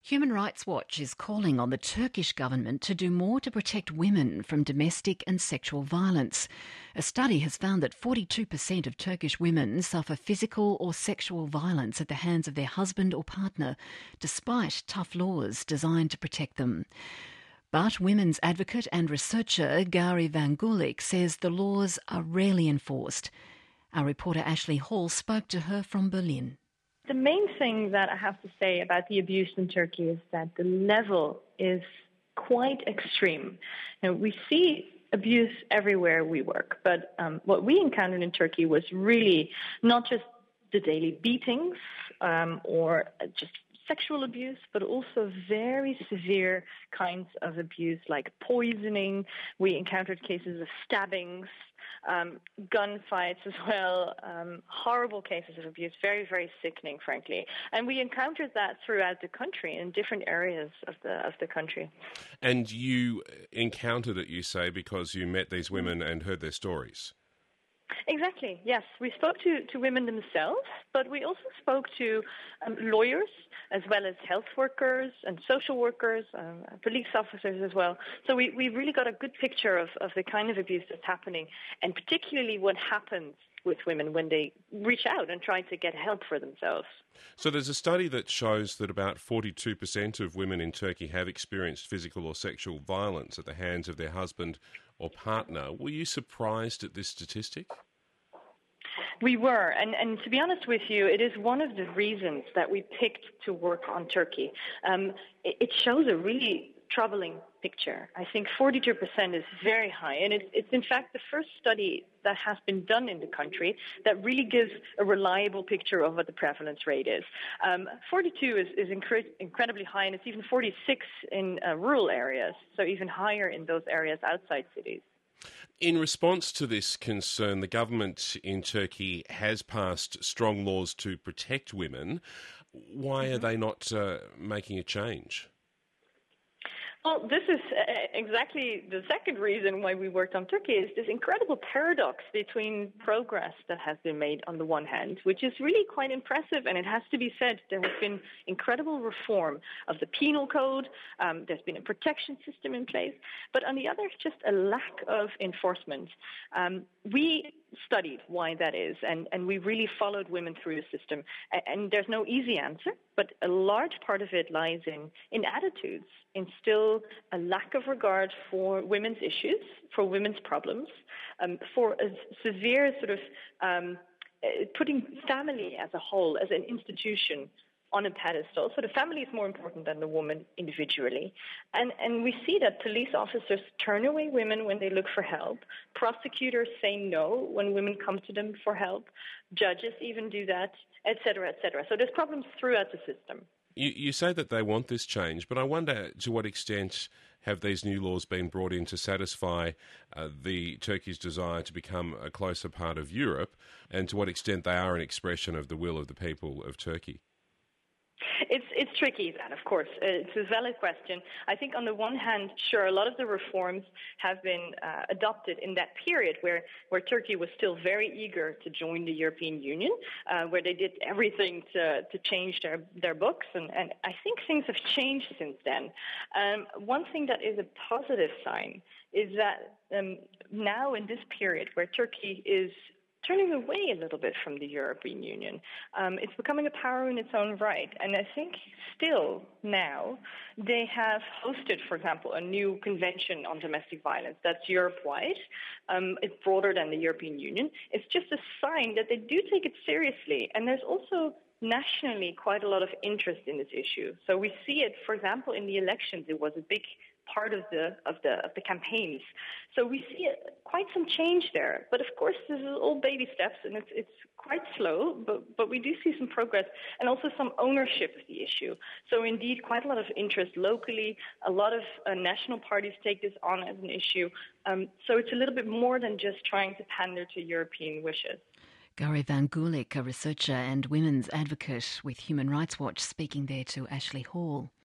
Human Rights Watch is calling on the Turkish government to do more to protect women from domestic and sexual violence. A study has found that 42% of Turkish women suffer physical or sexual violence at the hands of their husband or partner, despite tough laws designed to protect them. But women's advocate and researcher Gari Van Gulik says the laws are rarely enforced. Our reporter Ashley Hall spoke to her from Berlin. The main thing that I have to say about the abuse in Turkey is that the level is quite extreme. Now, we see abuse everywhere we work, but what we encountered in Turkey was really not just the daily beatings or just sexual abuse, but also very severe kinds of abuse like poisoning. We encountered cases of stabbings, gunfights as well, horrible cases of abuse, very, very sickening, frankly. And we encountered that throughout the country, in different areas of the country. And you encountered it, you say, because you met these women and heard their stories? Exactly, yes. We spoke to women themselves, but we also spoke to lawyers as well as health workers and social workers, police officers as well. So we really got a good picture of the kind of abuse that's happening, and particularly what happens with women when they reach out and try to get help for themselves. So there's a study that shows that about 42% of women in Turkey have experienced physical or sexual violence at the hands of their husband or partner. Were you surprised at this statistic? We were, and to be honest with you, it is one of the reasons that we picked to work on Turkey. It shows a really troubling picture. I think 42% is very high, and it's in fact the first study that has been done in the country that really gives a reliable picture of what the prevalence rate is. 42 is incredibly high, and it's even 46 in rural areas, so even higher in those areas outside cities. In response to this concern, the government in Turkey has passed strong laws to protect women. Why are they not making a change? Well, this is exactly the second reason why we worked on Turkey, is this incredible paradox between progress that has been made on the one hand, which is really quite impressive, and it has to be said, there has been incredible reform of the penal code, there's been a protection system in place, but on the other, just a lack of enforcement. We studied why that is, and we really followed women through the system, and there's no easy answer, but a large part of it lies in attitudes, in still a lack of regard for women's issues, for women's problems, for a severe sort of putting family as a whole, as an institution, on a pedestal. So the family is more important than the woman individually. And we see that police officers turn away women when they look for help. Prosecutors say no when women come to them for help. Judges even do that, et cetera, et cetera. So there's problems throughout the system. You say that they want this change, but I wonder to what extent have these new laws been brought in to satisfy the Turkey's desire to become a closer part of Europe, and to what extent they are an expression of the will of the people of Turkey? It's tricky, that, of course. It's a valid question. I think on the one hand, sure, a lot of the reforms have been adopted in that period where Turkey was still very eager to join the European Union, where they did everything to change their books, and I think things have changed since then. One thing that is a positive sign is that now in this period where Turkey is turning away a little bit from the European Union. It's becoming a power in its own right. And I think still now they have hosted, for example, a new convention on domestic violence that's Europe-wide. It's broader than the European Union. It's just a sign that they do take it seriously. And there's also nationally quite a lot of interest in this issue. So we see it, for example, in the elections. It was a big part of the campaigns. So we see quite some change there. But of course, this is all baby steps, and it's quite slow, but we do see some progress and also some ownership of the issue. So indeed, quite a lot of interest locally. A lot of national parties take this on as an issue. So it's a little bit more than just trying to pander to European wishes. Gari Van Gulik, a researcher and women's advocate with Human Rights Watch, speaking there to Ashley Hall.